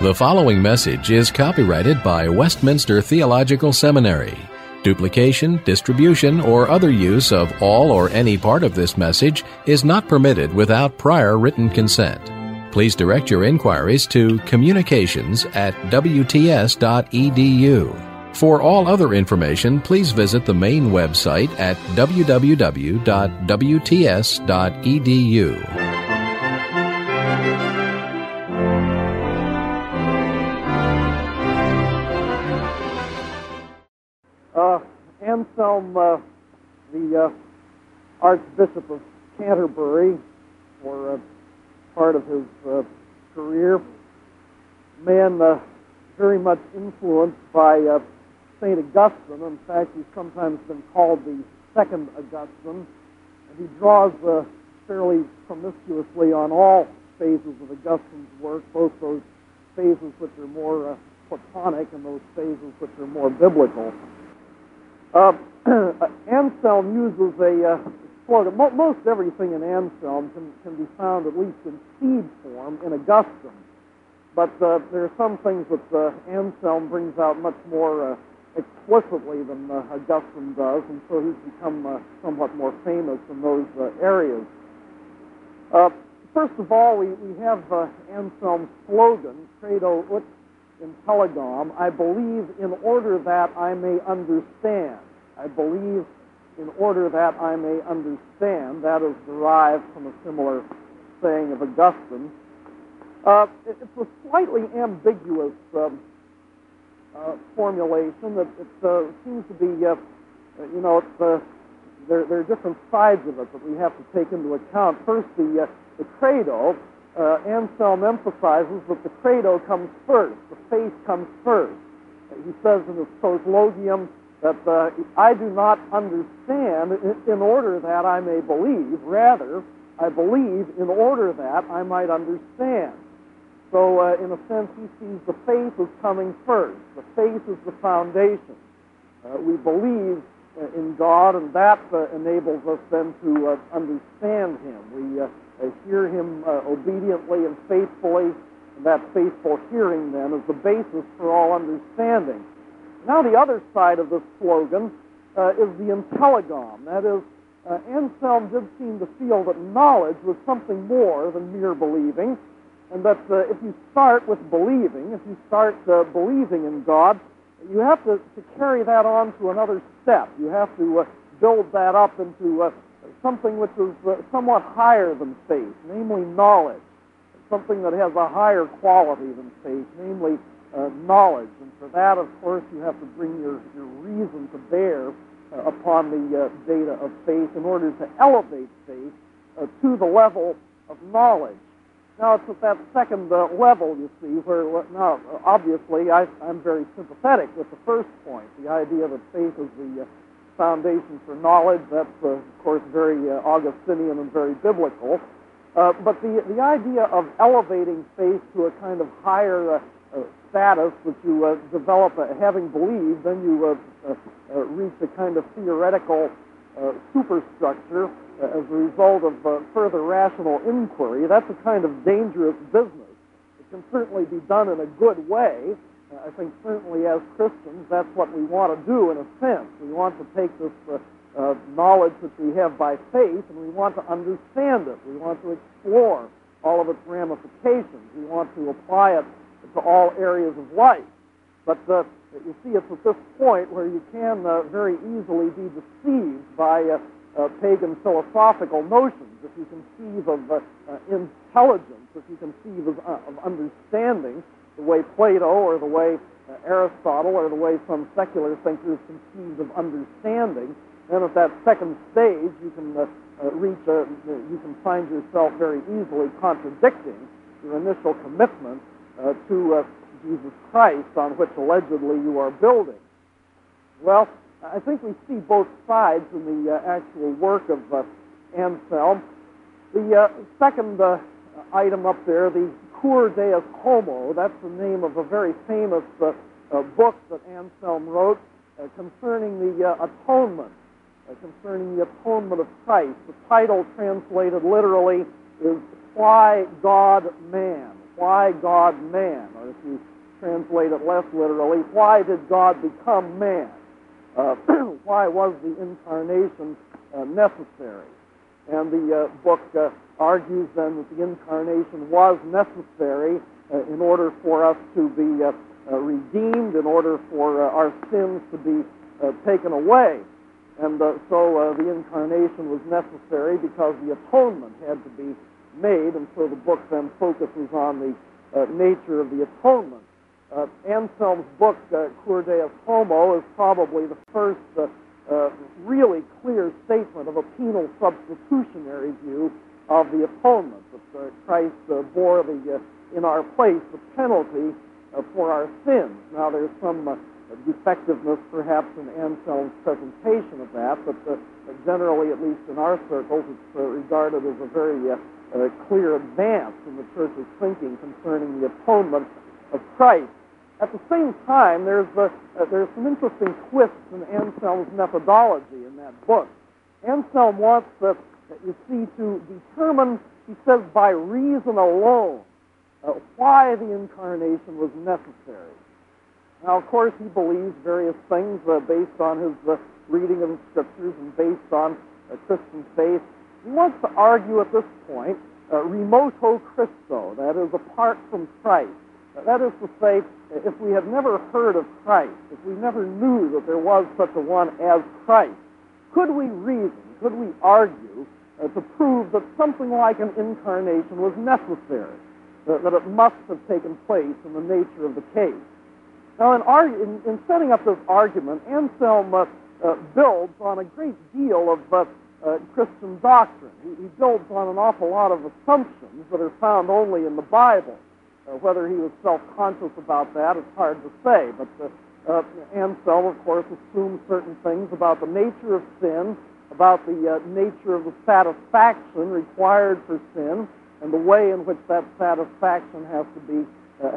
The following message is copyrighted by Westminster Theological Seminary. Duplication, distribution, or other use of all or any part of this message is not permitted without prior written consent. Please direct your inquiries to communications@wts.edu. For all other information, please visit the main website at www.wts.edu. Anselm, the Archbishop of Canterbury, for part of his career, man very much influenced by St. Augustine. In fact, he's sometimes been called the Second Augustine, and he draws fairly promiscuously on all phases of Augustine's work, both those phases which are more Platonic and those phases which are more biblical. Anselm uses a slogan. Most everything in Anselm can be found, at least in seed form, in Augustine. But there are some things that Anselm brings out much more explicitly than Augustine does, and so he's become somewhat more famous in those areas. First of all, we have Anselm's slogan, Credo ut intelligam, I believe in order that I may understand. I believe in order that I may understand. That is derived from a similar saying of Augustine. It's a slightly ambiguous formulation. It seems to be, there are different sides of it that we have to take into account. First, the credo. Anselm emphasizes that the credo comes first, the faith comes first. He says in his Proslogium that I do not understand in order that I may believe, rather, I believe in order that I might understand. So, in a sense, he sees the faith as coming first. The faith is the foundation. We believe in God, and that enables us then to understand Him. We hear Him obediently and faithfully, and that faithful hearing then is the basis for all understanding. Now the other side of this slogan is the intelligam. That is, Anselm did seem to feel that knowledge was something more than mere believing, and that if you start with believing, if you start believing in God, you have to carry that on to another step. You have to build that up into something which is somewhat higher than faith, namely knowledge, something that has a higher quality than faith, namely knowledge. And for that, of course, you have to bring your reason to bear upon the data of faith in order to elevate faith to the level of knowledge. Now, it's at that second level, you see, where, now, obviously, I'm very sympathetic with the first point, the idea that faith is the foundation for knowledge. That's, of course, very Augustinian and very biblical. But the idea of elevating faith to a kind of higher status that you develop, having believed, then you reach a kind of theoretical superstructure as a result of further rational inquiry. That's a kind of dangerous business. It can certainly be done in a good way. I think certainly as Christians, that's what we want to do in a sense. We want to take this knowledge that we have by faith, and we want to understand it. We want to explore all of its ramifications. We want to apply it to all areas of life. But you see, it's at this point where you can very easily be deceived by pagan philosophical notions. If you conceive of intelligence, if you conceive of understanding, the way Plato or the way Aristotle or the way some secular thinkers conceived of understanding, then at that second stage you can you can find yourself very easily contradicting your initial commitment to Jesus Christ, on which allegedly you are building. Well, I think we see both sides in the actual work of Anselm. The second item up there, the Cur Deus Homo, that's the name of a very famous book that Anselm wrote concerning the atonement, concerning the atonement of Christ. The title translated literally is Why God Man? why God man? Or if you translate it less literally, why did God become man? Why was the incarnation necessary? And the book argues then that the incarnation was necessary in order for us to be redeemed, in order for our sins to be taken away. And so the incarnation was necessary because the atonement had to be made, and so the book then focuses on the nature of the atonement. Anselm's book, Cur Deus Homo, is probably the first really clear statement of a penal substitutionary view of the atonement, that Christ bore in our place the penalty for our sins. Now, there's some defectiveness, perhaps, in Anselm's presentation of that, but generally, at least in our circles, it's regarded as a very clear advance in the Church's thinking concerning the atonement of Christ. At the same time, there's some interesting twists in Anselm's methodology in that book. Anselm wants, you see, to determine, he says, by reason alone, why the incarnation was necessary. Now, of course, he believes various things based on his reading of the Scriptures and based on Christian faith. He wants to argue at this point, remoto Christo, that is, apart from Christ. That is to say, if we had never heard of Christ, if we never knew that there was such a one as Christ, could we reason, could we argue to prove that something like an incarnation was necessary, that it must have taken place in the nature of the case? Now, in setting up this argument, Anselm builds on a great deal of Christian doctrine. He builds on an awful lot of assumptions that are found only in the Bible. Whether he was self-conscious about that, it's hard to say, but Anselm, of course, assumes certain things about the nature of sin, about the nature of the satisfaction required for sin, and the way in which that satisfaction has to be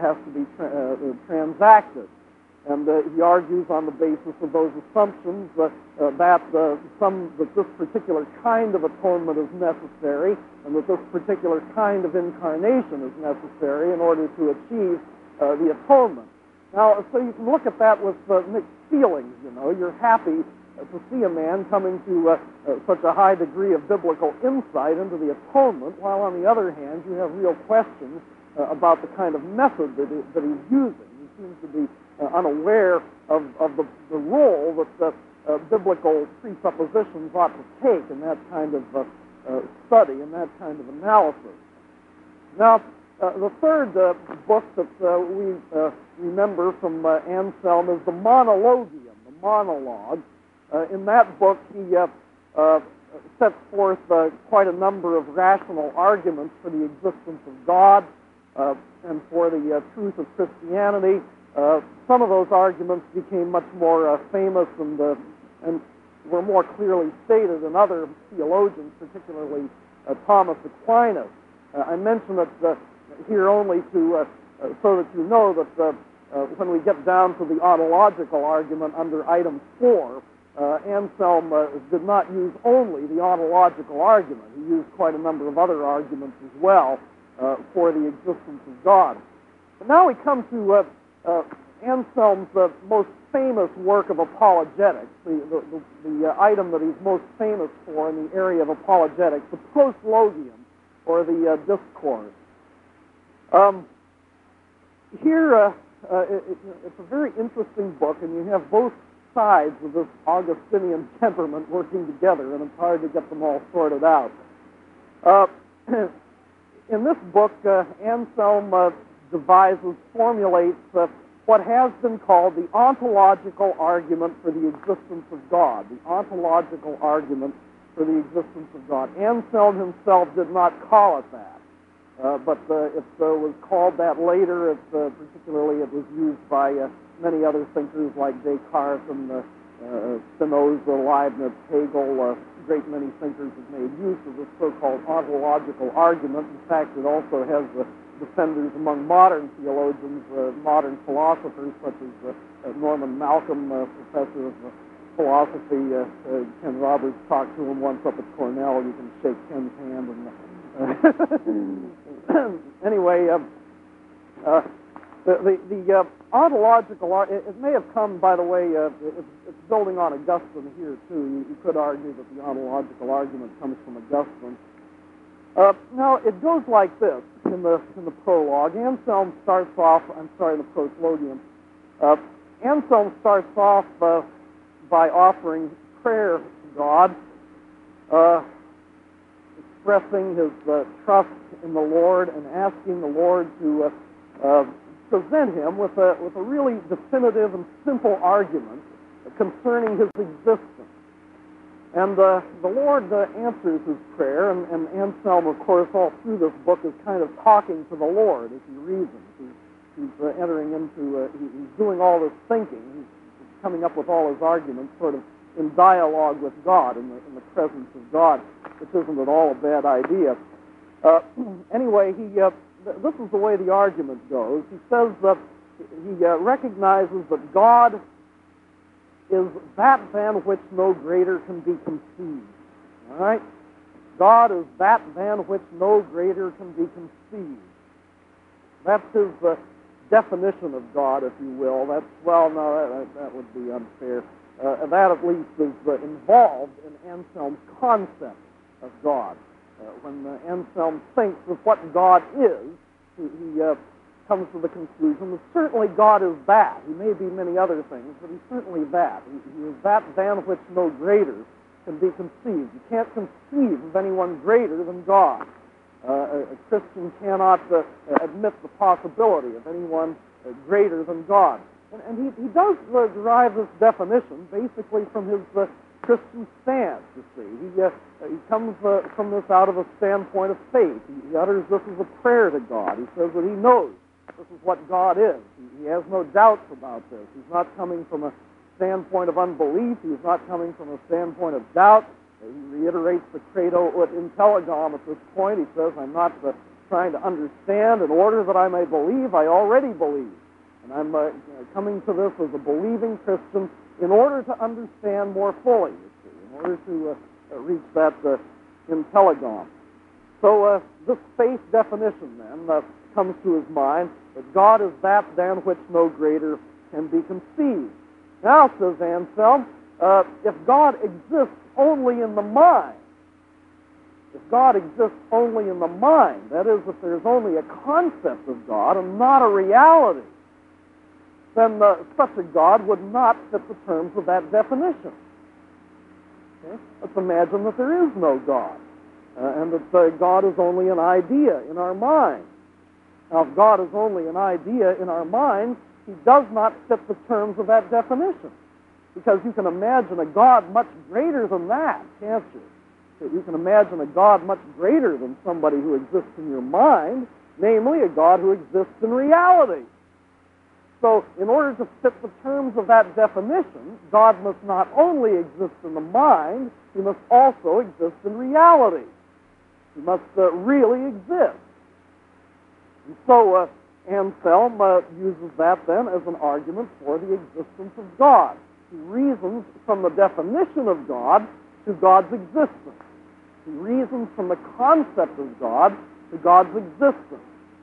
transacted. And he argues on the basis of those assumptions that this particular kind of atonement is necessary, and that this particular kind of incarnation is necessary in order to achieve the atonement. Now, so you can look at that with mixed feelings, you know. You're happy to see a man coming to such a high degree of biblical insight into the atonement, while on the other hand, you have real questions about the kind of method that he's using. He seems to be unaware of the role that biblical presuppositions ought to take in that kind of study, in that kind of analysis. Now, the third book that we remember from Anselm is the Monologium, the monologue. In that book, he sets forth quite a number of rational arguments for the existence of God and for the truth of Christianity. Some of those arguments became much more famous and were more clearly stated in other theologians, particularly Thomas Aquinas. I mention it here only to so that you know that when we get down to the ontological argument under item 4, Anselm did not use only the ontological argument. He used quite a number of other arguments as well for the existence of God. But now we come to Anselm's most famous work of apologetics, the item that he's most famous for in the area of apologetics, the Proslogium, or the Discourse. Here, it's a very interesting book, and you have both sides of this Augustinian temperament working together, and it's hard to get them all sorted out. In this book, Anselm formulates what has been called the ontological argument for the existence of God. The ontological argument for the existence of God. Anselm himself did not call it that, but it was called that later. Particularly, it was used by many other thinkers like Descartes and Spinoza, Leibniz, Hegel. A great many thinkers have made use of this so-called ontological argument. In fact, it also has defenders among modern theologians, modern philosophers, such as Norman Malcolm, professor of philosophy. Ken Roberts talked to him once up at Cornell. You can shake Ken's hand. And anyway, The ontological, it may have come, by the way, it's building on Augustine here, too. You could argue that the ontological argument comes from Augustine. Now, it goes like this in the prologue. Anselm starts off, the proslogium. Anselm starts off by offering prayer to God, expressing his trust in the Lord and asking the Lord to present him with a really definitive and simple argument concerning his existence. And the Lord answers his prayer, and Anselm, of course, all through this book is kind of talking to the Lord as he reasons. He's entering into, he's doing all this thinking. He's coming up with all his arguments sort of in dialogue with God, in the presence of God, which isn't at all a bad idea. Anyway, this is the way the argument goes. He says that he recognizes that God is that than which no greater can be conceived. All right? God is that than which no greater can be conceived. That's his definition of God, if you will. That would be unfair. That at least is involved in Anselm's concept of God. When Anselm thinks of what God is, he comes to the conclusion that certainly God is that. He may be many other things, but he's certainly that. He is that than which no greater can be conceived. You can't conceive of anyone greater than God. A Christian cannot admit the possibility of anyone greater than God. And he does derive this definition basically from his Christian stance, you see. He comes from this out of a standpoint of faith. He utters this as a prayer to God. He says that he knows this is what God is. He has no doubts about this. He's not coming from a standpoint of unbelief. He's not coming from a standpoint of doubt. He reiterates the credo ut intelligam at this point. He says, I'm not trying to understand. In order that I may believe, I already believe. And I'm coming to this as a believing Christian in order to understand more fully, you see, in order to reach that intelligam. So this faith definition, then, comes to his mind, that God is that than which no greater can be conceived. Now, says Anselm, if God exists only in the mind, if God exists only in the mind, that is, if there's only a concept of God and not a reality, then such a God would not fit the terms of that definition. Okay? Let's imagine that there is no God, and that God is only an idea in our mind. Now, if God is only an idea in our minds, he does not fit the terms of that definition. Because you can imagine a God much greater than that, can't you? You can imagine a God much greater than somebody who exists in your mind, namely a God who exists in reality. So, in order to fit the terms of that definition, God must not only exist in the mind, he must also exist in reality. He must really exist. And so, Anselm uses that then as an argument for the existence of God. He reasons from the definition of God to God's existence. He reasons from the concept of God to God's existence.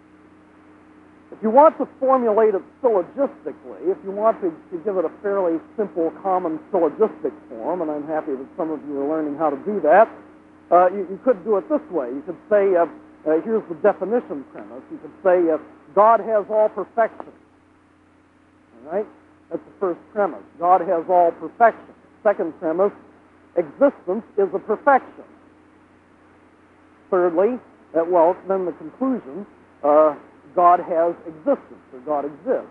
If you want to formulate it syllogistically, if you want to give it a fairly simple, common syllogistic form, and I'm happy that some of you are learning how to do that, you could do it this way. You could say, here's the definition premise. You could say, God has all perfection. All right? That's the first premise. God has all perfection. Second premise, existence is a perfection. Thirdly, then the conclusion, God has existence, or God exists.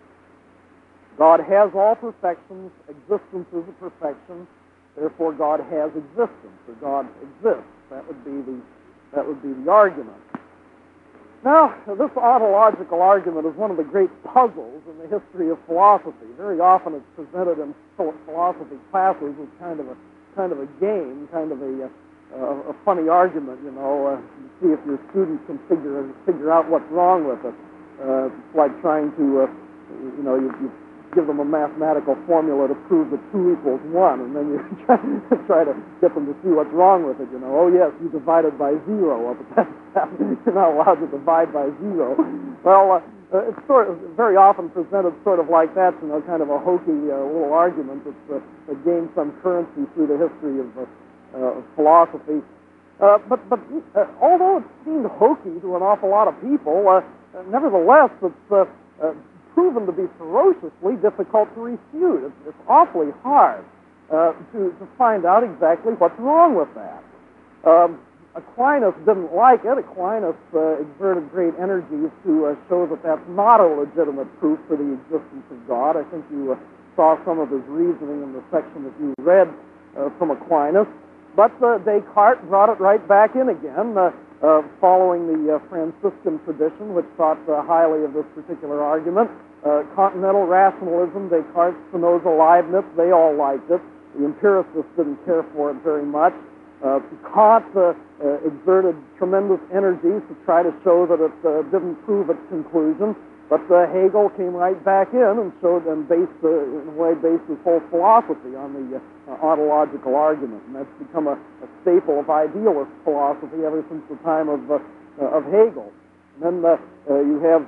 God has all perfections, existence is a perfection, therefore God has existence, or God exists. That would be the argument. Now, this ontological argument is one of the great puzzles in the history of philosophy. Very often it's presented in philosophy classes as kind of a game, kind of a funny argument, you know, see if your students can figure out what's wrong with it. It's like trying to, you give them a mathematical formula to prove that 2 equals 1, and then you try to get them to see what's wrong with it, you know. Oh, yes, you divided by 0. But you're not allowed to divide by 0. Well, It's sort of very often presented sort of like that, you know, kind of a hokey little argument that gained some currency through the history of philosophy. But although it seemed hokey to an awful lot of people, nevertheless, it's proven to be ferociously difficult to refute. It's awfully hard to find out exactly what's wrong with that. Aquinas didn't like it. Aquinas exerted great energies to show that that's not a legitimate proof for the existence of God. I think you saw some of his reasoning in the section that you read from Aquinas. But Descartes brought it right back in again, following the Franciscan tradition, which thought highly of this particular argument. Continental rationalism, Descartes, Spinoza, Leibniz, they all liked it. The empiricists didn't care for it very much. Kant exerted tremendous energies to try to show that it didn't prove its conclusion, but Hegel came right back in and showed and based his whole philosophy on the ontological argument, and that's become a staple of idealist philosophy ever since the time of Hegel. And then you have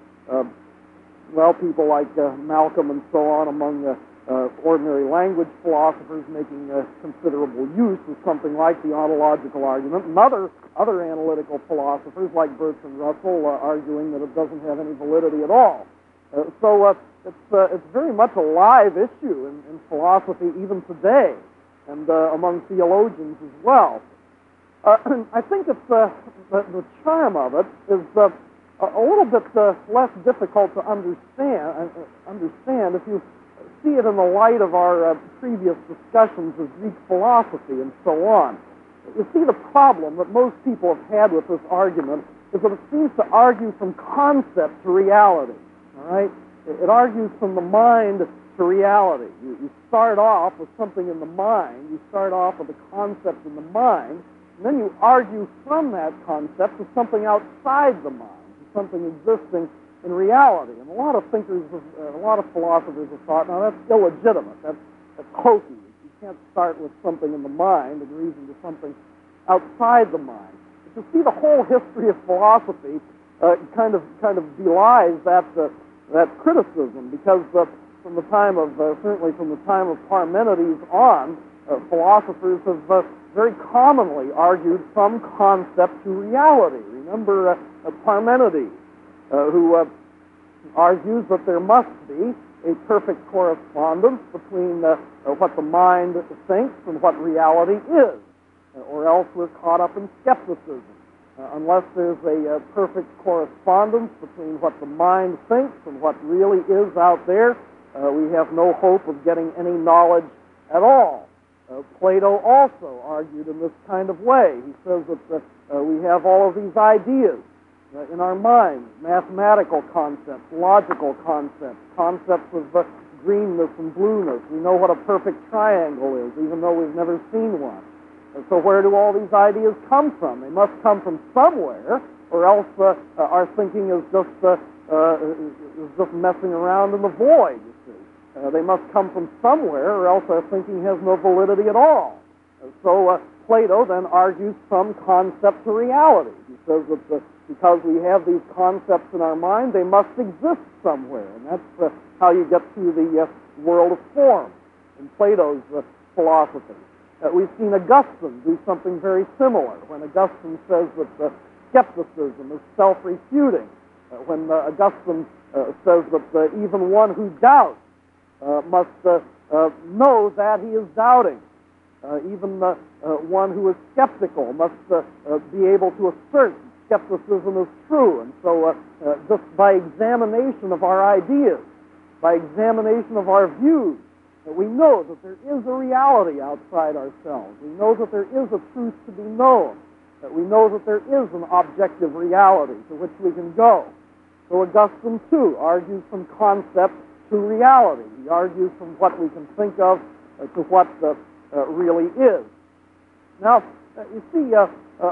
people like Malcolm and so on among ordinary language philosophers making considerable use of something like the ontological argument, and other analytical philosophers like Bertrand Russell arguing that it doesn't have any validity at all. So it's very much a live issue in philosophy even today, and among theologians as well. I think it's the charm of it is a little bit less difficult to understand if you see it in the light of our previous discussions of Greek philosophy and so on. You see, the problem that most people have had with this argument is that it seems to argue from concept to reality. All right? It argues from the mind to reality. You start off with something in the mind. You start off with a concept in the mind, and then you argue from that concept to something outside the mind, to something existing in reality. And a lot of thinkers, a lot of philosophers have thought, now that's illegitimate. That's hokey. You can't start with something in the mind and reason to something outside the mind. But you see, the whole history of philosophy kind of belies that criticism, because from the time of certainly from the time of Parmenides on, philosophers have very commonly argued from concept to reality. Remember Parmenides, who argues that there must be a perfect correspondence between what the mind thinks and what reality is, or else we're caught up in skepticism. Unless there's a perfect correspondence between what the mind thinks and what really is out there, we have no hope of getting any knowledge at all. Plato also argued in this kind of way. He says that we have all of these ideas in our minds, mathematical concepts, logical concepts, concepts of greenness and blueness. We know what a perfect triangle is, even though we've never seen one. And so where do all these ideas come from? They must come from somewhere, or else our thinking is just messing around in the void, you see. They must come from somewhere, or else our thinking has no validity at all. So Plato then argues from concept to reality. He says that because we have these concepts in our mind, they must exist somewhere, and that's how you get to the world of form in Plato's philosophy. We've seen Augustine do something very similar when Augustine says that skepticism is self-refuting, when Augustine says that even one who doubts must know that he is doubting. Even one who is skeptical must be able to assert skepticism is true. And so just by examination of our ideas, by examination of our views, we know that there is a reality outside ourselves. We know that there is a truth to be known. That we know that there is an objective reality to which we can go. So Augustine, too, argues from concept to reality. He argues from what we can think of to what really is. Now, you see, the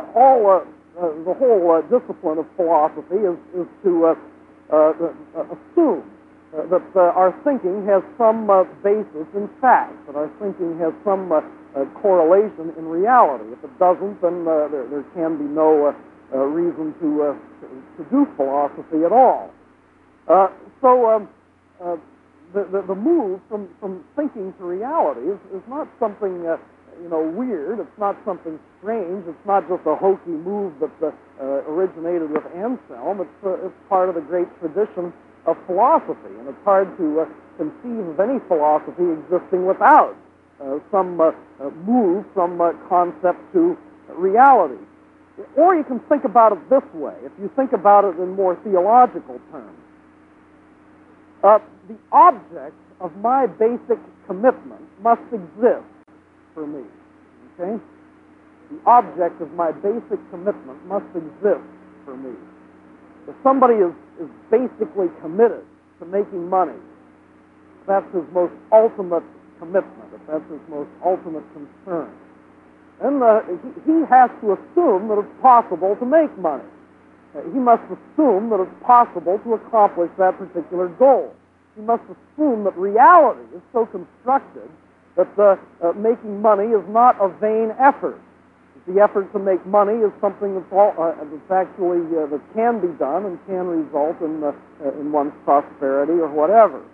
whole discipline of philosophy is to assume that our thinking has some basis in fact, that our thinking has some correlation in reality. If it doesn't, then there can be no reason to do philosophy at all. Uh, so the move from thinking to reality is not something weird. It's not something strange. It's not just a hokey move that originated with Anselm. It's part of the great tradition of philosophy, and it's hard to conceive of any philosophy existing without some move from concept to reality. Or you can think about it this way. If you think about it in more theological terms, the object of my basic commitment must exist for me. Okay? The object of my basic commitment must exist for me. If somebody is basically committed to making money, that's his most ultimate commitment, if that's his most ultimate concern, then he has to assume that it's possible to make money. He must assume that it's possible to accomplish that particular goal. He must assume that reality is so constructed that making money is not a vain effort. The effort to make money is something that's actually that can be done and can result in one's prosperity or whatever.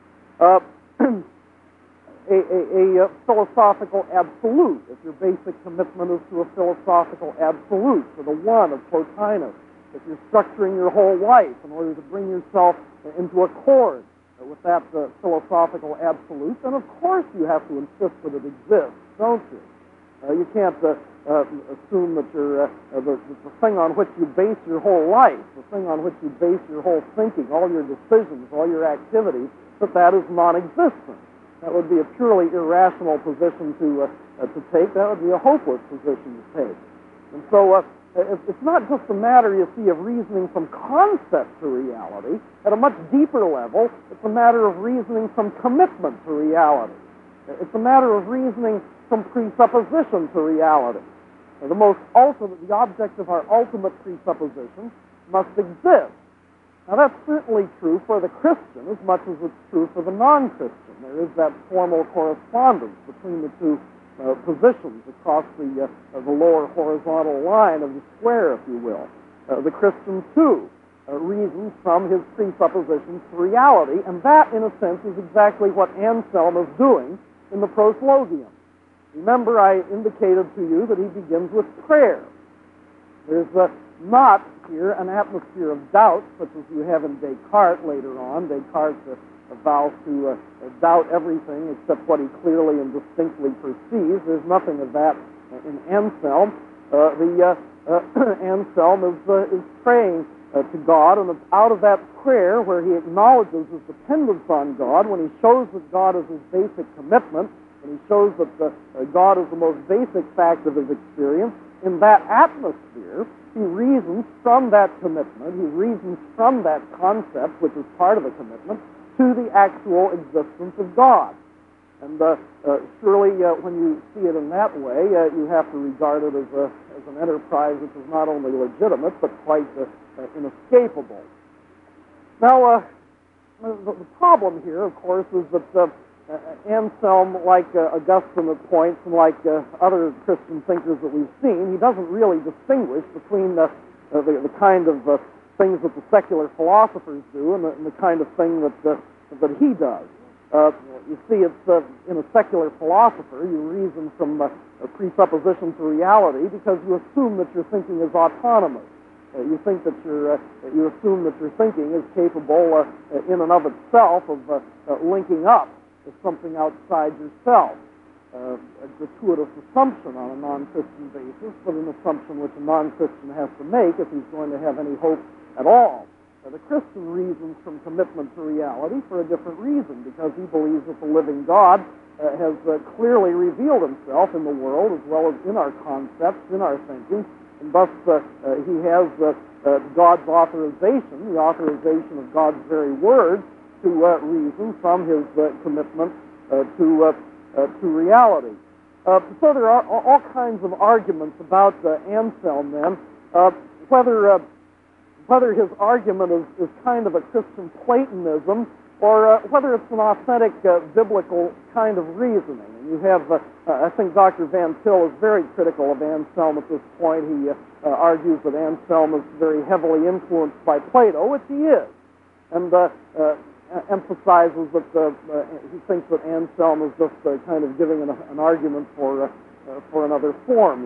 A philosophical absolute, if your basic commitment is to a philosophical absolute, to the one of Plotinus, if you're structuring your whole life in order to bring yourself into accord with that philosophical absolute, then of course you have to insist that it exists, don't you? You can't assume that the thing on which you base your whole life, the thing on which you base your whole thinking, all your decisions, all your activities, that is non-existent. That would be a purely irrational position to take. That would be a hopeless position to take. And so it's not just a matter, you see, of reasoning from concept to reality. At a much deeper level, it's a matter of reasoning from commitment to reality. It's a matter of reasoning from presupposition to reality. The object of our ultimate presupposition must exist. Now, that's certainly true for the Christian as much as it's true for the non-Christian. There is that formal correspondence between the two positions across the lower horizontal line of the square, if you will. The Christian, too, reasons from his presuppositions to reality, and that, in a sense, is exactly what Anselm is doing in the Proslogium. Remember, I indicated to you that he begins with prayer. There's not here an atmosphere of doubt, such as you have in Descartes later on. Descartes vows to doubt everything except what he clearly and distinctly perceives. There's nothing of that in Anselm. Anselm is praying to God, and it's out of that prayer where he acknowledges his dependence on God, when he shows that God is his basic commitment, and he shows that God is the most basic fact of his experience. In that atmosphere, he reasons from that commitment, he reasons from that concept, which is part of the commitment, to the actual existence of God. And surely, when you see it in that way, you have to regard it as an enterprise which is not only legitimate, but quite inescapable. Now, the problem here, of course, is that Anselm, like Augustine at points, and like other Christian thinkers that we've seen, he doesn't really distinguish between the kind of things that the secular philosophers do and the kind of thing that he does. You see, it's in a secular philosopher, you reason from a presupposition to reality because you assume that your thinking is autonomous. You think that you assume that your thinking is capable in and of itself of linking up to something outside yourself. A gratuitous assumption on a non-Christian basis, but an assumption which a non-Christian has to make if he's going to have any hope at all. The Christian reasons from commitment to reality for a different reason, because he believes that the living God has clearly revealed himself in the world as well as in our concepts, in our thinking, and thus he has God's authorization, the authorization of God's very word, to reason from his commitment to reality. So there are all kinds of arguments about Anselm then, whether his argument is kind of a Christian Platonism or whether it's an authentic biblical kind of reasoning. And you have, I think Dr. Van Til is very critical of Anselm at this point. He argues that Anselm is very heavily influenced by Plato, which he is. and emphasizes that he thinks that Anselm is just kind of giving an argument for another form,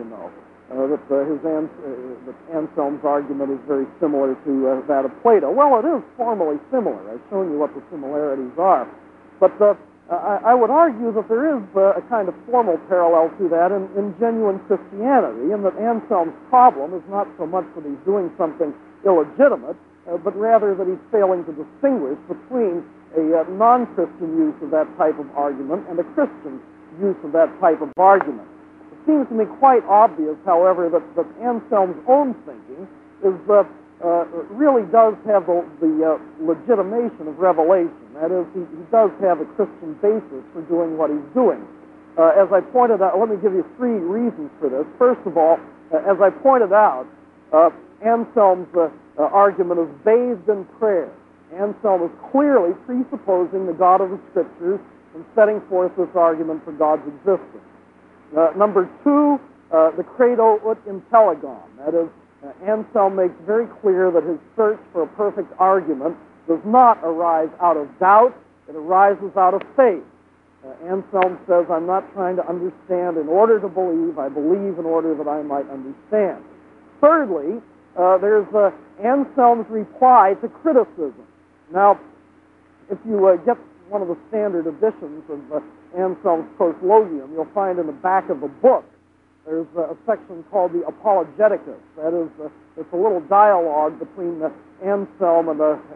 that Anselm's argument is very similar to that of Plato. Well, it is formally similar. I've shown you what the similarities are. But I would argue that there is a kind of formal parallel to that in genuine Christianity, and that Anselm's problem is not so much that he's doing something illegitimate, but rather that he's failing to distinguish between a non-Christian use of that type of argument and a Christian use of that type of argument. It seems to me quite obvious, however, that Anselm's own thinking is really does have the legitimation of revelation. That is, he does have a Christian basis for doing what he's doing. As I pointed out, let me give you three reasons for this. First of all, as I pointed out, Anselm's argument is bathed in prayer. Anselm is clearly presupposing the God of the Scriptures and setting forth this argument for God's existence. Number two, the credo ut intelligam. That is, Anselm makes very clear that his search for a perfect argument does not arise out of doubt, it arises out of faith. Anselm says, I'm not trying to understand in order to believe, I believe in order that I might understand. Thirdly, there's Anselm's reply to criticism. Now, if you get one of the standard editions of Anselm's Proslogium, you'll find in the back of the book there's a section called the Apologeticus. That is, it's a little dialogue between Anselm and a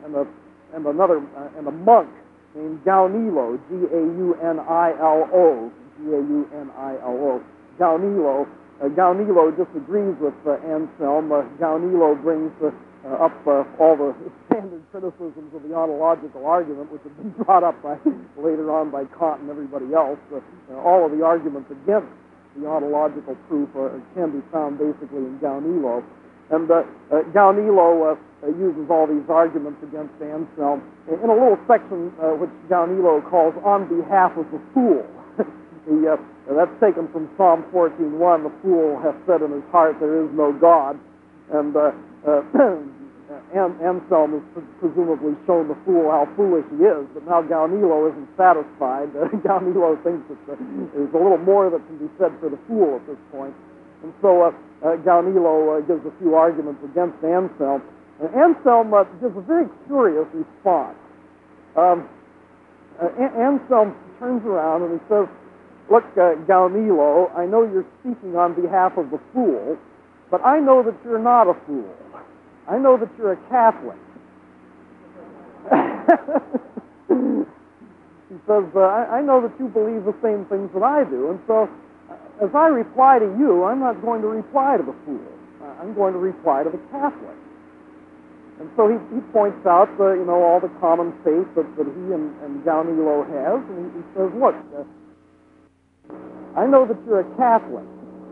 monk named Gaunilo, Gaunilo, Gaunilo. Gaunilo. Gaunilo disagrees with Anselm. Gaunilo brings up all the standard criticisms of the ontological argument, which have been brought up later on by Kant and everybody else. All of the arguments against the ontological proof can be found basically in Gaunilo. And Gaunilo uses all these arguments against Anselm in a little section which Gaunilo calls On Behalf of the Fool. That's taken from Psalm 14:1. The fool hath said in his heart, there is no God. And Anselm has presumably shown the fool how foolish he is, but now Gaunilo isn't satisfied. Gaunilo thinks that there's a little more that can be said for the fool at this point. And so Gaunilo gives a few arguments against Anselm. And Anselm gives a very curious response. Anselm turns around and he says, look, Gaunilo, I know you're speaking on behalf of the fool, but I know that you're not a fool. I know that you're a Catholic. He says, I know that you believe the same things that I do, and so as I reply to you, I'm not going to reply to the fool. I'm going to reply to the Catholic. And so he points out, all the common faith that he and Gaunilo has, and he says, look, I know that you're a Catholic.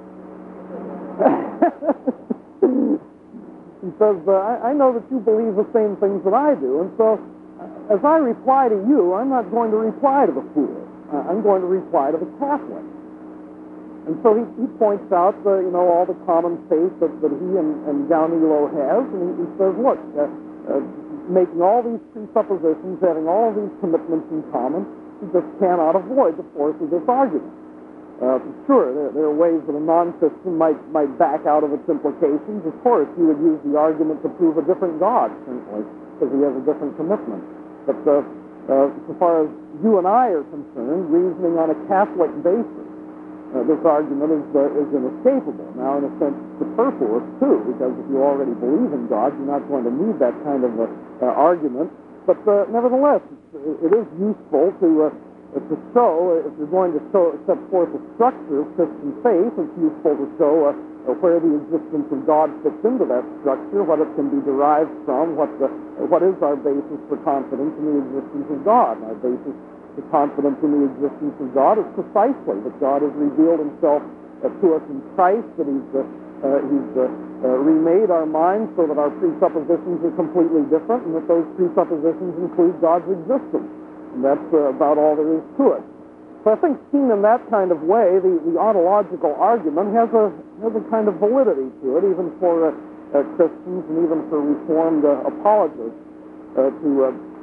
He says, I know that you believe the same things that I do, and so as I reply to you, I'm not going to reply to the fool. I'm going to reply to the Catholic. And so he points out, all the common faith that he and Gaunilo has, and he says, look, making all these presuppositions, having all of these commitments in common, he just cannot avoid the force of this argument. Sure, there are ways that a non-Christian might back out of its implications. Of course, he would use the argument to prove a different God, certainly, because he has a different commitment. But so far as you and I are concerned, reasoning on a Catholic basis, this argument is inescapable. Now, in a sense, superfluous, too, because if you already believe in God, you're not going to need that kind of argument. But nevertheless, it is useful to show, if you're going to set forth a structure of Christian faith, it's useful to show where the existence of God fits into that structure, what it can be derived from, what is our basis for confidence in the existence of God. And our basis for confidence in the existence of God is precisely that God has revealed himself to us in Christ, that he's remade our minds so that our presuppositions are completely different, and that those presuppositions include God's existence. And that's about all there is to it. So I think seen in that kind of way, the ontological argument has a kind of validity to it, even for Christians and even for Reformed apologists, to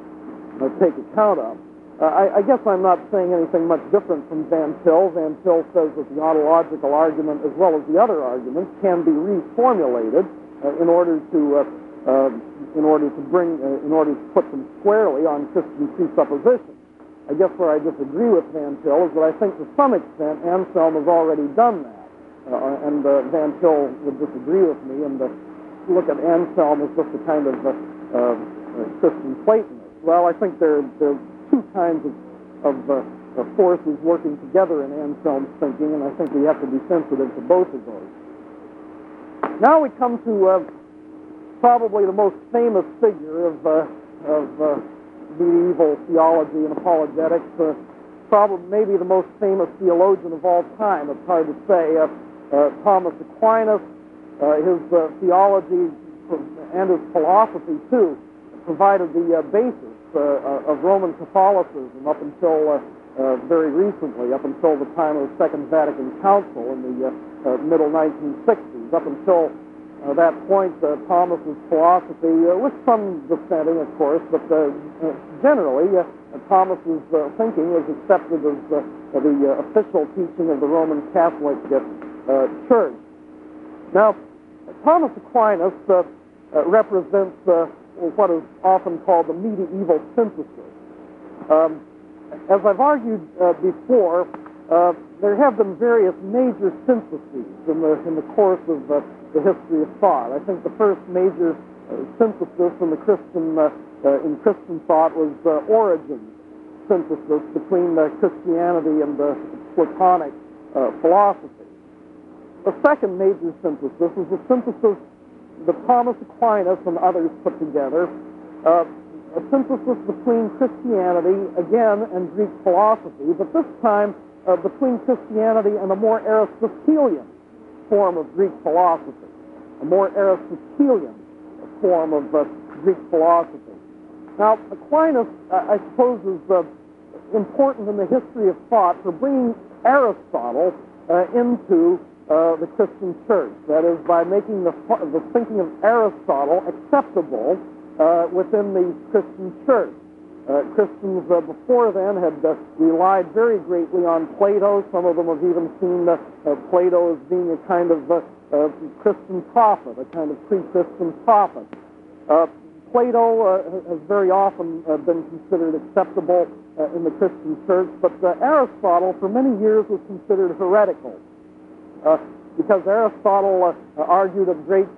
take account of. I guess I'm not saying anything much different from Van Til. Van Til says that the ontological argument, as well as the other arguments, can be reformulated in order to put them squarely on Christian presuppositions. I guess where I disagree with Van Til is that I think to some extent Anselm has already done that, and Van Til would disagree with me and look at Anselm as just a kind of Christian Platonist. Well, I think there are two kinds of forces working together in Anselm's thinking, and I think we have to be sensitive to both of those. Now we come to probably the most famous figure of medieval theology and apologetics, probably maybe the most famous theologian of all time. It's hard to say. Thomas Aquinas, his theology and his philosophy too provided the basis of Roman Catholicism up until very recently, up until the time of the Second Vatican Council in the middle 1960s. Up until that point, Thomas's philosophy, with some dissenting, of course, but generally, Thomas's thinking was accepted as the official teaching of the Roman Catholic Church. Now, Thomas Aquinas represents what is often called the medieval synthesis. As I've argued before, there have been various major syntheses in the course of the history of thought. I think the first major synthesis in Christian thought was Origen's synthesis between Christianity and Platonic philosophy. The second major synthesis is the synthesis that Thomas Aquinas and others put together, a synthesis between Christianity, again, and Greek philosophy, but this time between Christianity and a more Aristotelian form of Greek philosophy, a more Aristotelian form of Greek philosophy. Now, Aquinas, I suppose, is important in the history of thought for bringing Aristotle into the Christian church. That is, by making the thinking of Aristotle acceptable within the Christian church. Christians before then had relied very greatly on Plato. Some of them have even seen Plato as being a kind of Christian prophet, a kind of pre-Christian prophet. Plato has very often been considered acceptable in the Christian church, but Aristotle for many years was considered heretical. Because Aristotle argued at great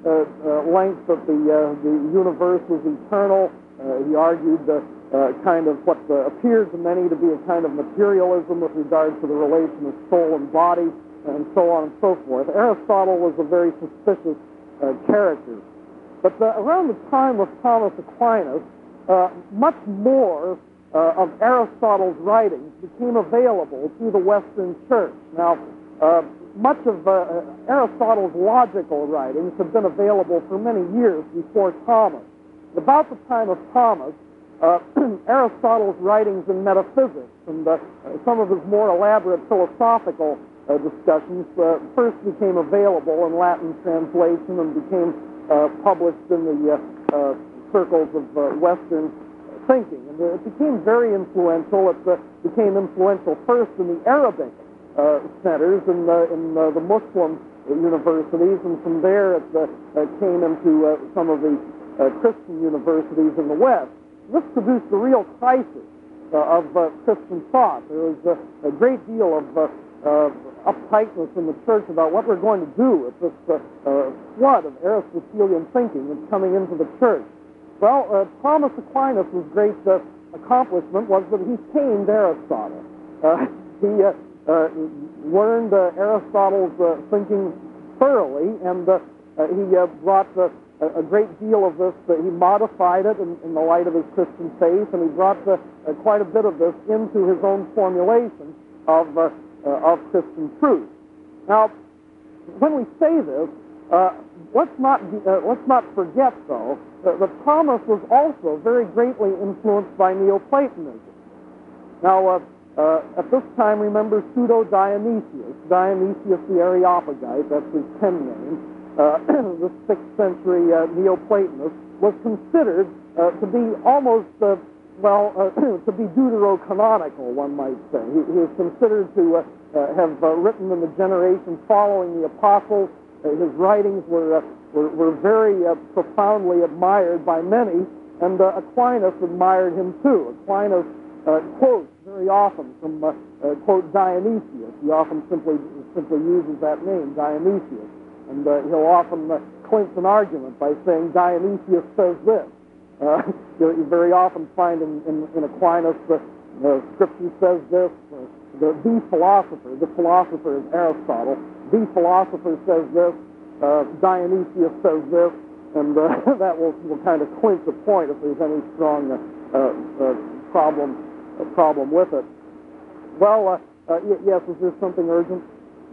length that the universe was eternal. He argued kind of what appeared to many to be a kind of materialism with regard to the relation of soul and body, and so on and so forth. Aristotle was a very suspicious character. But around the time of Thomas Aquinas, much more of Aristotle's writings became available to the Western Church. Now, much of Aristotle's logical writings have been available for many years before Thomas. About the time of Thomas, Aristotle's writings in metaphysics and some of his more elaborate philosophical discussions first became available in Latin translation and became published in the circles of Western thinking. And it became very influential. It became influential first in the Arabic centers in the Muslim universities, and from there it came into some of the Christian universities in the West. This produced a real crisis of Christian thought. There was a great deal of uptightness in the church about what we're going to do with this flood of Aristotelian thinking that's coming into the church. Well, Thomas Aquinas' great accomplishment was that he tamed Aristotle. He learned Aristotle's thinking thoroughly, and he brought a great deal of this, he modified it in the light of his Christian faith, and he brought quite a bit of this into his own formulation of Christian truth. Now, when we say this, let's not forget, though, that Thomas was also very greatly influenced by Neoplatonism. Now, at this time, remember Pseudo-Dionysius, Dionysius the Areopagite, that's his pen name, the 6th century Neoplatonist, was considered to be almost to be deuterocanonical, one might say. He is considered to have written in the generation following the apostles. His writings were very profoundly admired by many, and Aquinas admired him too. Aquinas quotes very often from, quote, Dionysius. He often simply uses that name, Dionysius. And he'll often clinch an argument by saying, Dionysius says this. You very often find in Aquinas the Scripture says this, the philosopher is Aristotle, the philosopher says this, Dionysius says this, and that will kind of clinch a point if there's any strong problem with it. Well, yes, is there something urgent?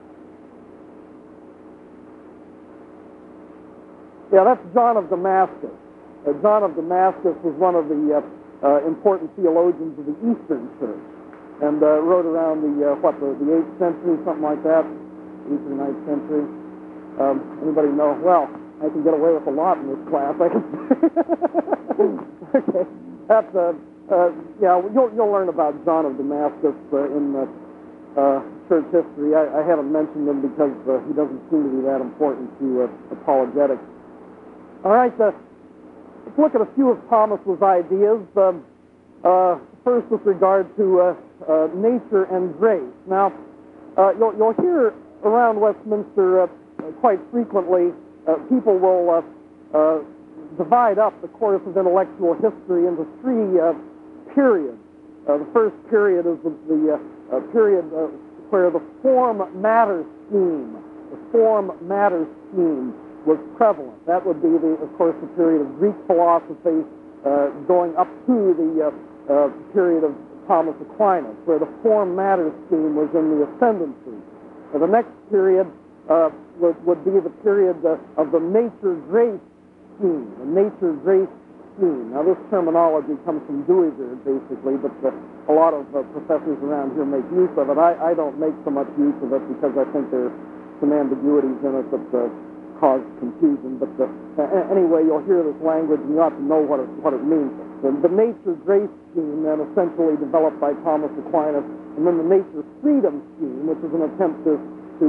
Yeah, that's John of Damascus. John of Damascus was one of the important theologians of the Eastern Church, and wrote around the 8th century, something like that, 8th or 9th century. Anybody know? Well, I can get away with a lot in this class, I can say. Okay, that's you'll learn about John of Damascus in church history. I haven't mentioned him because he doesn't seem to be that important to apologetics. All right, let's look at a few of Thomas's ideas. First, with regard to nature and grace. Now, you'll hear around Westminster quite frequently people will divide up the course of intellectual history into three periods. The first period is the period where the form-matter scheme was prevalent. That would be, of course, the period of Greek philosophy going up to the period of Thomas Aquinas, where the form-matter scheme was in the ascendancy. The next period would be the period of the nature-grace scheme, the nature-grace scheme. Now, this terminology comes from Duiser, basically, but a lot of professors around here make use of it. I don't make so much use of it because I think there are some ambiguities in it that cause confusion. But anyway, you'll hear this language, and you ought to know what it means. The nature-grace scheme, then, essentially developed by Thomas Aquinas, and then the nature-freedom scheme, which is an attempt to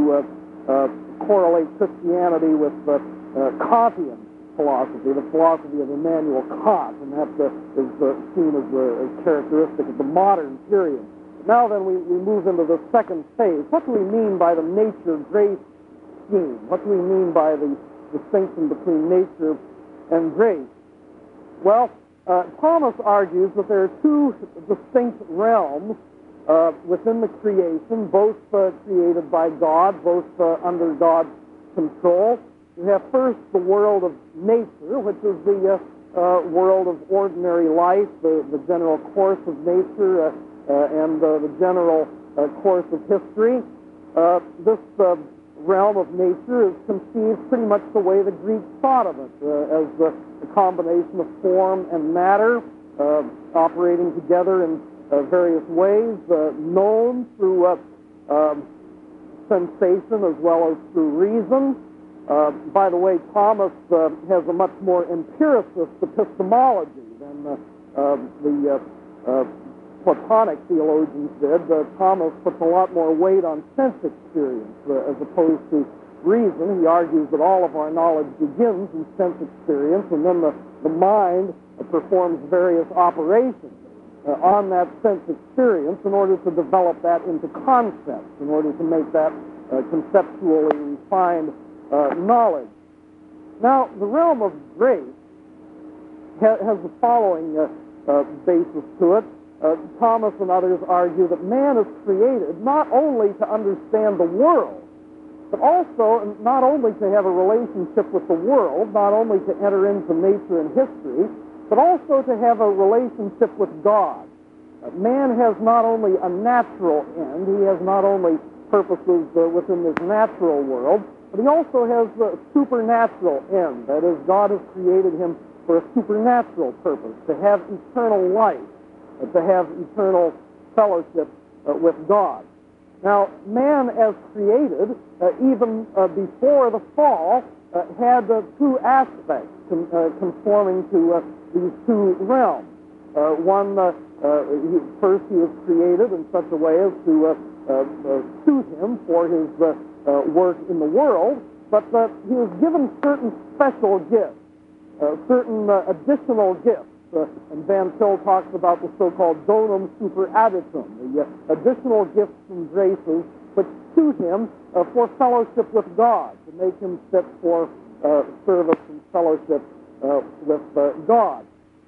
correlate Christianity with Kantian philosophy, the philosophy of Immanuel Kant, and that is seen as characteristic of the modern period. Now then, we move into the second phase. What do we mean by the nature-grace scheme? What do we mean by the distinction between nature and grace? Well, Thomas argues that there are two distinct realms within the creation, both created by God, both under God's control. We have first the world of nature, which is the world of ordinary life, the general course of nature, and the general course of history. This realm of nature is conceived pretty much the way the Greeks thought of it, as a combination of form and matter operating together in various ways, known through sensation as well as through reason. By the way, Thomas has a much more empiricist epistemology than the Platonic theologians did. Thomas puts a lot more weight on sense experience as opposed to reason. He argues that all of our knowledge begins in sense experience, and then the mind performs various operations on that sense experience in order to develop that into concepts, in order to make that conceptually refined knowledge. Now, the realm of grace has the following basis to it. Thomas and others argue that man is created not only to understand the world, but also not only to have a relationship with the world, not only to enter into nature and history, but also to have a relationship with God. Man has not only a natural end, he has not only purposes within this natural world, but he also has a supernatural end. That is, God has created him for a supernatural purpose, to have eternal life, to have eternal fellowship with God. Now, man as created, even before the fall, had two aspects conforming to these two realms. First, he was created in such a way as to suit him for his work in the world, but he was given certain special gifts, certain additional gifts. And Van Til talks about the so-called donum superadditum, the additional gifts and graces which suit him for fellowship with God, to make him fit for service and fellowship with God.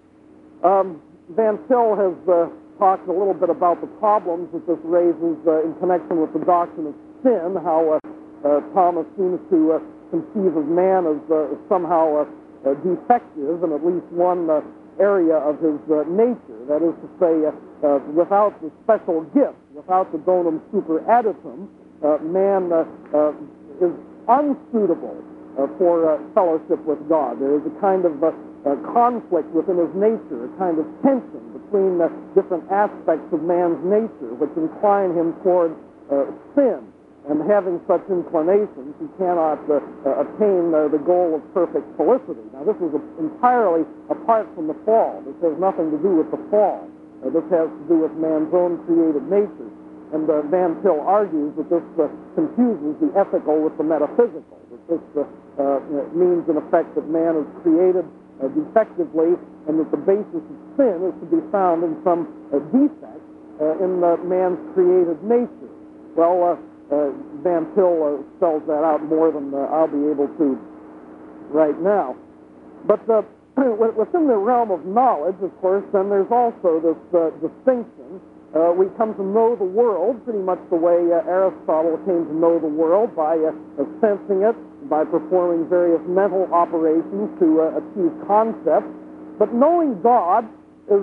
Van Til has talked a little bit about the problems that this raises in connection with the doctrine of sin, how Thomas seems to conceive of man as somehow defective in at least one area of his nature. That is to say, without the special gifts, without the donum superadditum, man is unsuitable for fellowship with God. There is a kind of conflict within his nature, a kind of tension between different aspects of man's nature which incline him toward sin. And having such inclinations, he cannot attain the goal of perfect felicity. Now, this is entirely apart from the fall. This has nothing to do with the fall. This has to do with man's own created nature. And Van Til argues that this confuses the ethical with the metaphysical, that this means, in effect, that man is created defectively, and that the basis of sin is to be found in some defect in man's created nature. Well, Van Til spells that out more than I'll be able to right now. But within the realm of knowledge, of course, then there's also this distinction. We come to know the world pretty much the way Aristotle came to know the world, by sensing it, by performing various mental operations to achieve concepts. But knowing God is,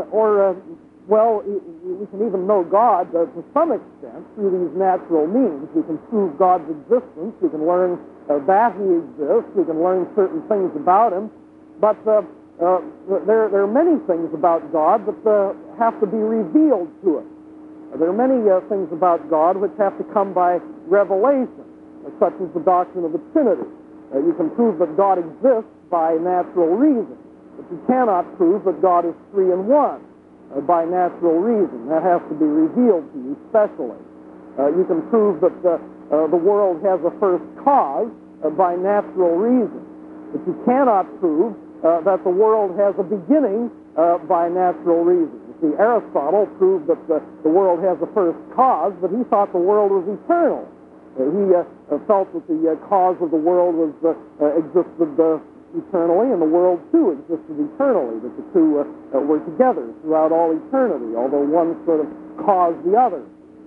well, we can even know God to some extent through these natural means. We can prove God's existence. We can learn that He exists. We can learn certain things about Him. But there are many things about God that have to be revealed to us. There are many things about God which have to come by revelation, such as the doctrine of the Trinity. You can prove that God exists by natural reason, but you cannot prove that God is three in one by natural reason. That has to be revealed to you specially. You can prove that the world has a first cause by natural reason, but you cannot prove that the world has a beginning by natural reason. You see, Aristotle proved that the world has a first cause, but he thought the world was eternal. He felt that the cause of the world existed eternally, and the world too existed eternally, that the two were together throughout all eternity, although one sort of caused the other.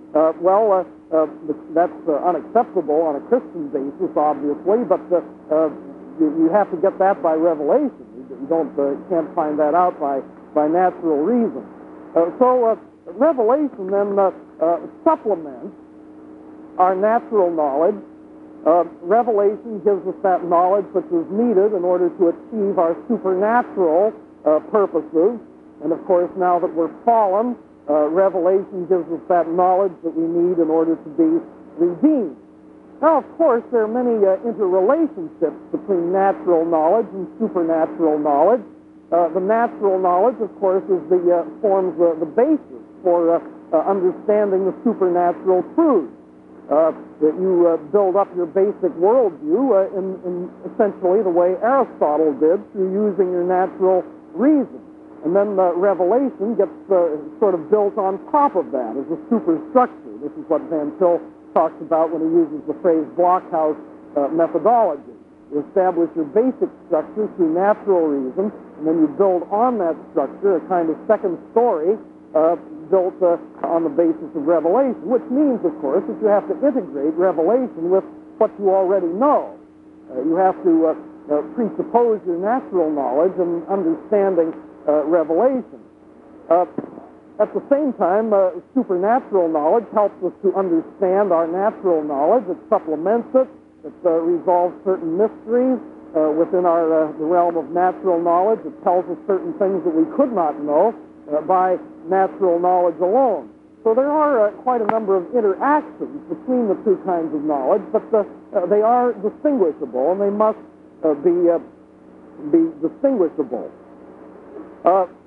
That's unacceptable on a Christian basis, obviously, but you have to get that by revelation. You can't find that out by natural reason. So revelation then supplements our natural knowledge. Revelation gives us that knowledge which is needed in order to achieve our supernatural purposes. And of course, now that we're fallen, revelation gives us that knowledge that we need in order to be redeemed. Now, of course, there are many interrelationships between natural knowledge and supernatural knowledge. The natural knowledge, of course, forms the basis for understanding the supernatural truths. That you build up your basic worldview in essentially the way Aristotle did, through using your natural reason. And then revelation gets sort of built on top of that as a superstructure. This is what Van Til talks about when he uses the phrase blockhouse methodology. You establish your basic structure through natural reason, and then you build on that structure a kind of second story built on the basis of revelation, which means, of course, that you have to integrate revelation with what you already know. You have to presuppose your natural knowledge and understanding revelation. At the same time, supernatural knowledge helps us to understand our natural knowledge. It supplements it. It resolves certain mysteries within the realm of natural knowledge. It tells us certain things that we could not know by natural knowledge alone. So there are quite a number of interactions between the two kinds of knowledge, but they are distinguishable, and they must be distinguishable.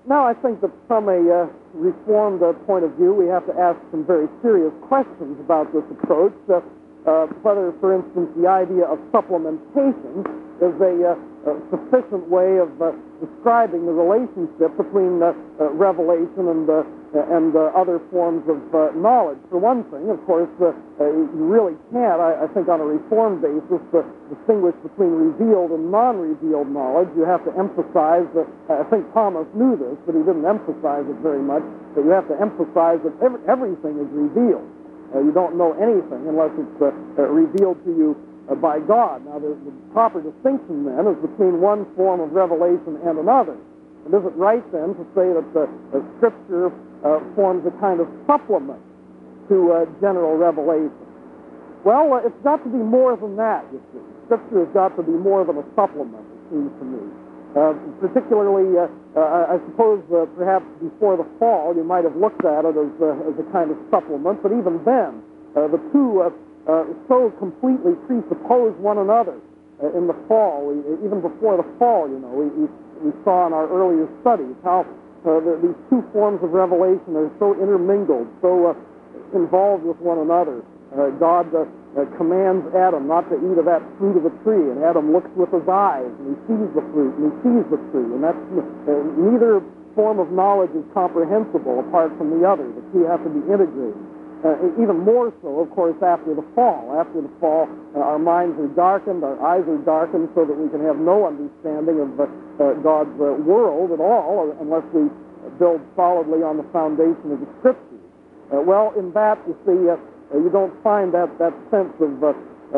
Now I think that from a Reformed point of view, we have to ask some very serious questions about this approach. Whether, for instance, the idea of supplementation is a sufficient way of describing the relationship between revelation and other forms of knowledge. For one thing, of course, you really can't, I think, on a Reformed basis, distinguish between revealed and non-revealed knowledge. You have to emphasize that, I think Thomas knew this, but he didn't emphasize it very much, that you have to emphasize that everything is revealed. You don't know anything unless it's revealed to you by God. Now, the proper distinction, then, is between one form of revelation and another. And is it right, then, to say that Scripture forms a kind of supplement to general revelation? Well, it's got to be more than that, you see. Scripture has got to be more than a supplement, it seems to me. Particularly, I suppose perhaps before the fall, you might have looked at it as a kind of supplement, but even then, the two so completely presuppose one another in the fall. Even before the fall, you know, we saw in our earlier studies how these two forms of revelation are so intermingled, so involved with one another. God commands Adam not to eat of that fruit of the tree, and Adam looks with his eyes, and he sees the fruit, and he sees the tree, and that's neither form of knowledge is comprehensible apart from the other. The two have to be integrated. Even more so, of course, after the fall. After the fall, our minds are darkened, our eyes are darkened, so that we can have no understanding of God's world at all, unless we build solidly on the foundation of the Scriptures. Well, in that, you see, you don't find that sense of the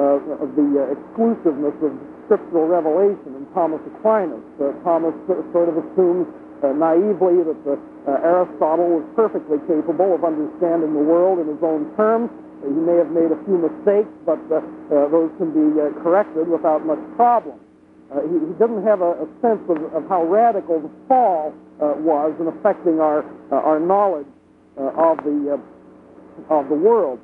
exclusiveness of scriptural revelation in Thomas Aquinas. Thomas sort of assumes naively that Aristotle was perfectly capable of understanding the world in his own terms. He may have made a few mistakes, but those can be corrected without much problem. He didn't have a sense of how radical the fall was in affecting our knowledge of the world.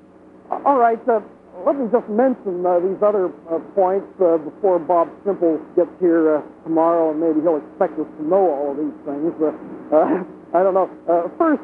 All right, let me just mention these other points before Bob Simple gets here tomorrow, and maybe he'll expect us to know all of these things. I don't know. First,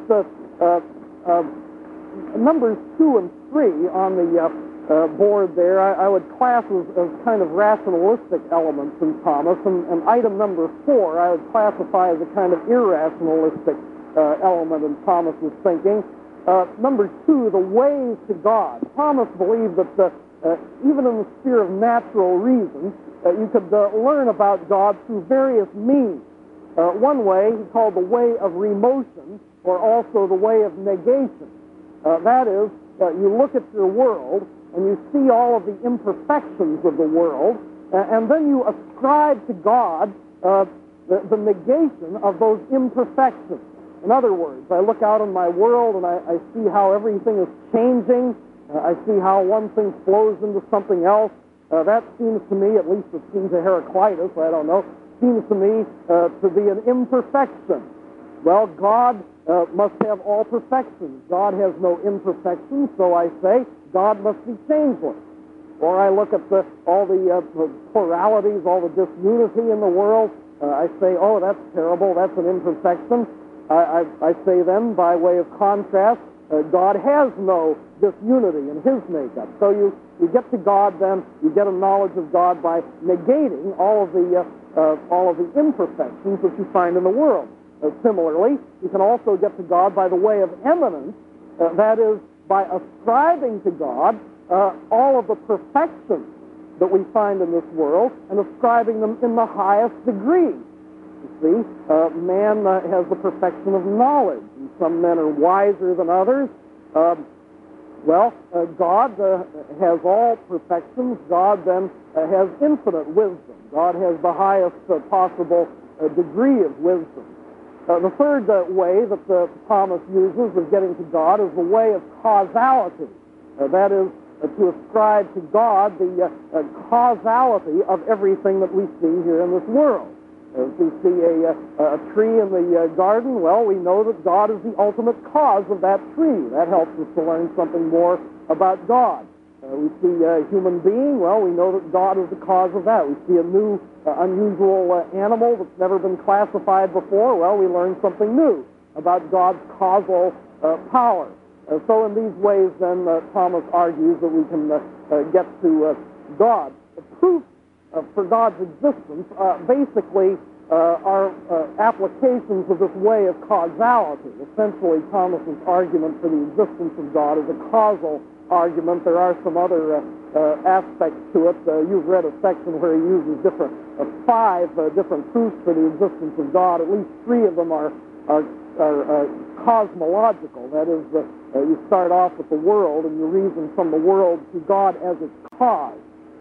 numbers 2 and 3 on the board there, I would class as kind of rationalistic elements in Thomas, and item number 4 I would classify as a kind of irrationalistic element in Thomas's thinking. Number 2, the ways to God. Thomas believed that even in the sphere of natural reason, you could learn about God through various means. One way he called the way of remotion, or also the way of negation. That is, you look at your world, and you see all of the imperfections of the world, and then you ascribe to God the negation of those imperfections. In other words, I look out in my world and I see how everything is changing. I see how one thing flows into something else. That seems to me, at least it seems to Heraclitus, I don't know, seems to me to be an imperfection. Well, God must have all perfections. God has no imperfections, so I say God must be changeless. Or I look at all the pluralities, all the disunity in the world. I say, oh, that's terrible, that's an imperfection. I say then, by way of contrast, God has no disunity in His makeup. So you get to God then, you get a knowledge of God by negating all of the imperfections that you find in the world. Similarly, you can also get to God by the way of eminence, that is, by ascribing to God all of the perfections that we find in this world and ascribing them in the highest degree. You see, man has the perfection of knowledge, and some men are wiser than others. God has all perfections. God then has infinite wisdom. God has the highest possible degree of wisdom. The third way that Thomas uses of getting to God is the way of causality. That is, to ascribe to God the causality of everything that we see here in this world. If we see a tree in the garden, well, we know that God is the ultimate cause of that tree. That helps us to learn something more about God. We see a human being, well, we know that God is the cause of that. We see a new, unusual animal that's never been classified before, well, we learn something new about God's causal power. So in these ways, then, Thomas argues that we can get to God. The proof for God's existence basically are applications of this way of causality. Essentially, Thomas's argument for the existence of God is a causal argument. There are some other aspects to it. You've read a section where he uses five different proofs for the existence of God. At least three of them are cosmological. That is, you start off with the world and you reason from the world to God as its cause.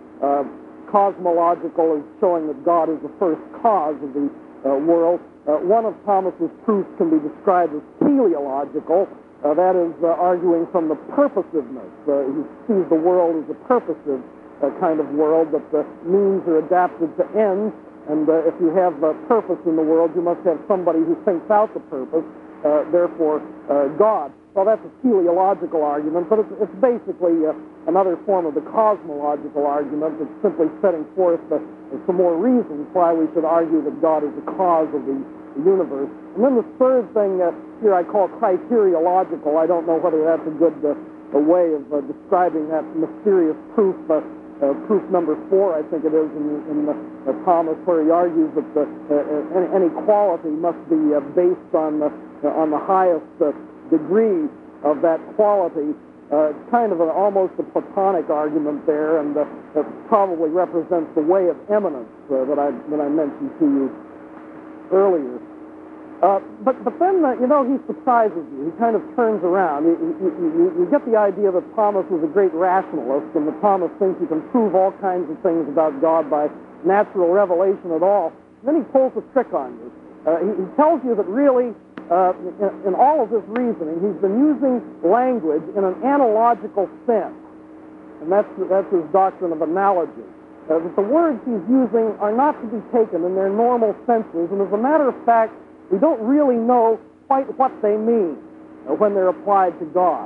Cosmological is showing that God is the first cause of the world. One of Thomas's proofs can be described as teleological. That is arguing from the purposiveness. He sees the world as a purposive kind of world, that the means are adapted to ends, and if you have purpose in the world, you must have somebody who thinks out the purpose, therefore God. Well, that's a teleological argument, but it's basically another form of the cosmological argument. It's simply setting forth some more reasons why we should argue that God is the cause of the universe. And then the third thing here I call criteriological. I don't know whether that's a good way of describing that mysterious proof. Proof number 4, I think it is, in Thomas, where he argues that any quality must be based on the highest degree of that quality. It's kind of almost a Platonic argument there, and that probably represents the way of eminence that I mentioned to you earlier. But then, he surprises you. He kind of turns around. You get the idea that Thomas was a great rationalist, and that Thomas thinks you can prove all kinds of things about God by natural revelation at all. And then he pulls a trick on you. He tells you that really, in all of this reasoning, he's been using language in an analogical sense. And that's his doctrine of analogy. That the words he's using are not to be taken in their normal senses, and as a matter of fact, we don't really know quite what they mean when they're applied to God.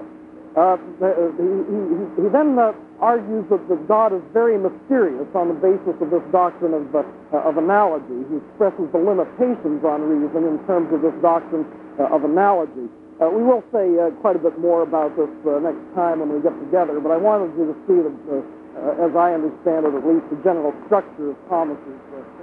He then argues that God is very mysterious on the basis of this doctrine of analogy. He expresses the limitations on reason in terms of this doctrine of analogy. We will say quite a bit more about this next time when we get together, but I wanted you to see that, as I understand it, at least the general structure of Thomas's